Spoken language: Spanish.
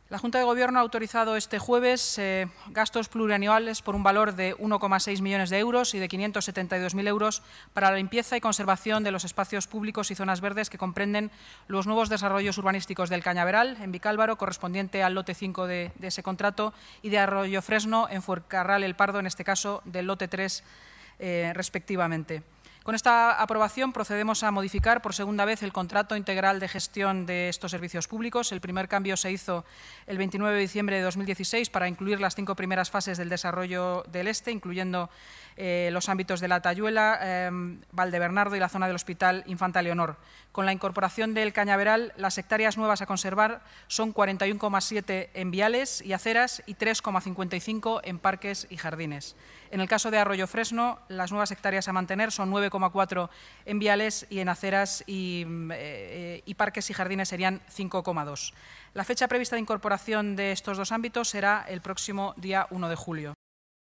La Junta de Gobierno ha autorizado este jueves gastos plurianuales por un valor de 1,6 millones de euros y de 572.000 euros para la limpieza y conservación de los espacios públicos y zonas verdes que comprenden los nuevos desarrollos urbanísticos del Cañaveral, en Vicálvaro, correspondiente al lote 5 de ese contrato, y de Arroyofresno, en Fuencarral el Pardo, en este caso del lote 3, respectivamente. Con esta aprobación procedemos a modificar por segunda vez el contrato integral de gestión de estos servicios públicos. El primer cambio se hizo el 29 de diciembre de 2016 para incluir las 5 primeras fases del desarrollo del Este, incluyendo los ámbitos de La Tayuela, Valdebernardo y la zona del Hospital Infanta Leonor. Con la incorporación del Cañaveral, las hectáreas nuevas a conservar son 41,7 en viales y aceras y 3,55 en parques y jardines. En el caso de Arroyofresno, las nuevas hectáreas a mantener son 9,4 en viales y en aceras y parques y jardines serían 5,2. La fecha prevista de incorporación de estos dos ámbitos será el próximo día 1 de julio.